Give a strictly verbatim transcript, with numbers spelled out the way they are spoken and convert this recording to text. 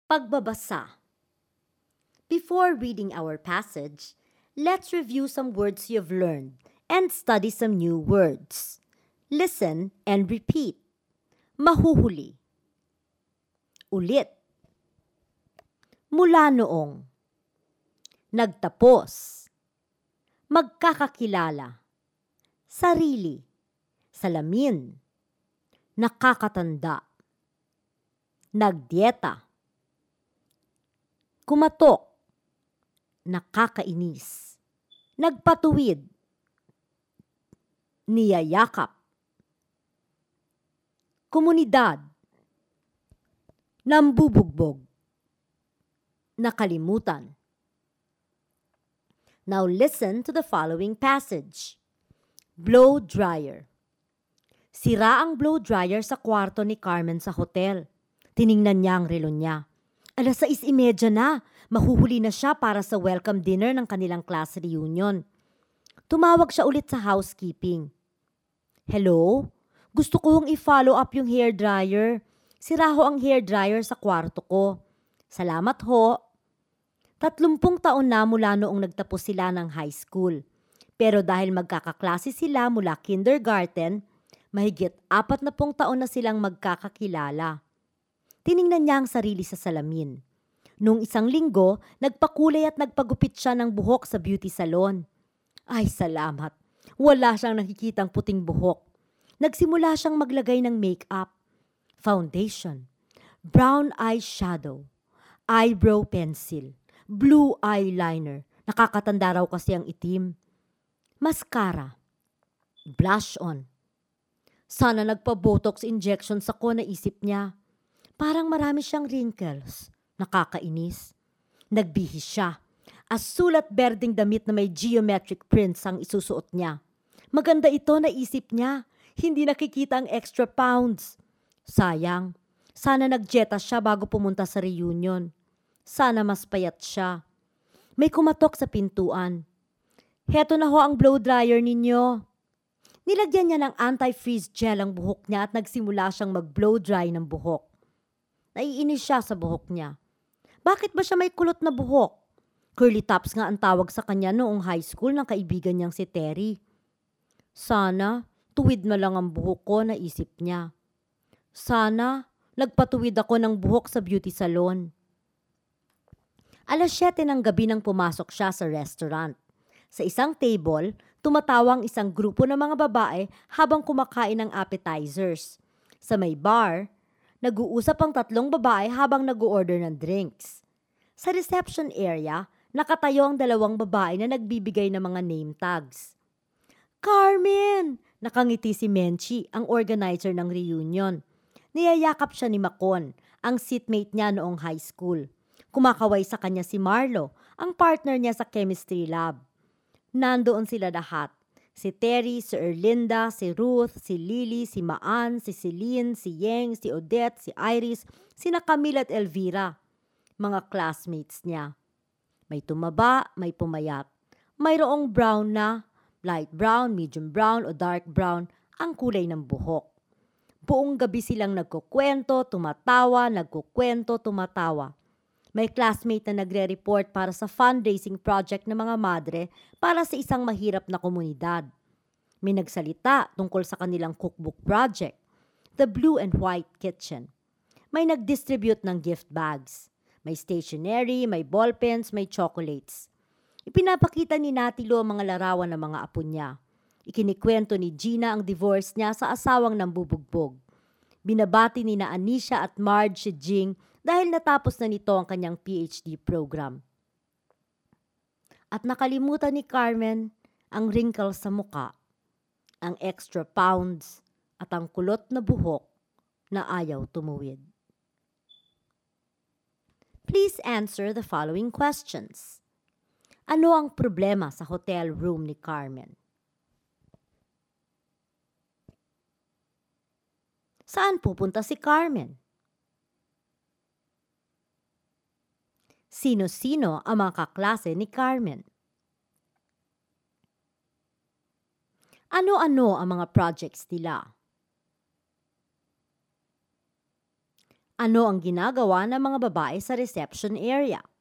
Pagbabasa. Before reading our passage, let's review some words you've learned and study some new words. Listen and repeat. Mahuhuli. Ulit. Mula noong. Nagtapos. Magkakakilala. Sarili. Salamin. Nakakatanda. Nagdieta. Kumatok. Nakakainis. Nagpatuwid. Niyayakap. Komunidad. Nambubugbog. Nakalimutan. Now listen to the following passage. Blow dryer. Sira ang blow dryer sa kwarto ni Carmen sa hotel. Tiningnan niya ang relo niya. Alas sais imedya na. Mahuhuli na siya para sa welcome dinner ng kanilang class reunion. Tumawag siya ulit sa housekeeping. Hello? Gusto kong i-follow up yung hair dryer. Sira ho ang hair dryer sa kwarto ko. Salamat ho. Tatlumpung taon na mula noong nagtapos sila ng high school. Pero dahil magkakaklase sila mula kindergarten, mahigit apat na pong taon na silang magkakakilala. Tiningnan niya ang sarili sa salamin. Noong isang linggo, nagpakulay at nagpagupit siya ng buhok sa beauty salon. Ay, salamat. Wala siyang nakikitang puting buhok. Nagsimula siyang maglagay ng makeup, foundation, brown eyeshadow, eyebrow pencil, blue eyeliner. Nakakatanda raw kasi ang itim. Mascara, blush on. Sana nagpa-botox injections ako, naisip niya. Parang marami siyang wrinkles. Nakakainis. Nagbihis siya. Asulat berding damit na may geometric prints ang isusuot niya. Maganda ito, naisip niya. Hindi nakikita ang extra pounds. Sayang. Sana nagjeta siya bago pumunta sa reunion. Sana mas payat siya. May kumatok sa pintuan. Heto na ho ang blow dryer ninyo. Nilagyan niya ng anti-freeze gel ang buhok niya at nagsimula siyang mag-blow dry ng buhok. Naiinis siya sa buhok niya. Bakit ba siya may kulot na buhok? Curly tops nga ang tawag sa kanya noong high school ng kaibigan niyang si Terry. Sana, tuwid na lang ang buhok ko, naisip niya. Sana, nagpatuwid ako ng buhok sa beauty salon. Alas siyete ng gabi nang pumasok siya sa restaurant. Sa isang table, tumatawang isang grupo ng mga babae habang kumakain ng appetizers. Sa may bar, nag-uusap ang tatlong babae habang nag-order ng drinks. Sa reception area, nakatayo ang dalawang babae na nagbibigay ng mga name tags. Carmen! Nakangiti si Menchi, ang organizer ng reunion. Niyayakap siya ni Macon, ang seatmate niya noong high school. Kumakaway sa kanya si Marlo, ang partner niya sa chemistry lab. Nandoon sila lahat. Si Terry, si Erlinda, si Ruth, si Lily, si Maan, si Celine, si Yeng, si Odette, si Iris, sina Camille at Elvira. Mga classmates niya. May tumaba, may pumayat. Mayroong brown na, light brown, medium brown o dark brown ang kulay ng buhok. Buong gabi silang nagkukwento, tumatawa, nagkukwento, tumatawa. May classmate na nagre-report para sa fundraising project ng mga madre para sa isang mahirap na komunidad. May nagsalita tungkol sa kanilang cookbook project, the Blue and White Kitchen. May nag-distribute ng gift bags. May stationery, may ballpens, may chocolates. Ipinapakita ni Natilo ang mga larawan ng mga apo niya. Ikinikwento ni Gina ang divorce niya sa asawang nambubugbog. Binabati ni na Anisha at Marge si Jing dahil natapos na nito ang kanyang P H D program. At nakalimutan ni Carmen ang wrinkles sa muka, ang extra pounds at ang kulot na buhok na ayaw tumuwid. Please answer the following questions. Ano ang problema sa hotel room ni Carmen? Saan pupunta si Carmen? Sino-sino ang mga kaklase ni Carmen? Ano-ano ang mga projects nila? Ano ang ginagawa ng mga babae sa reception area?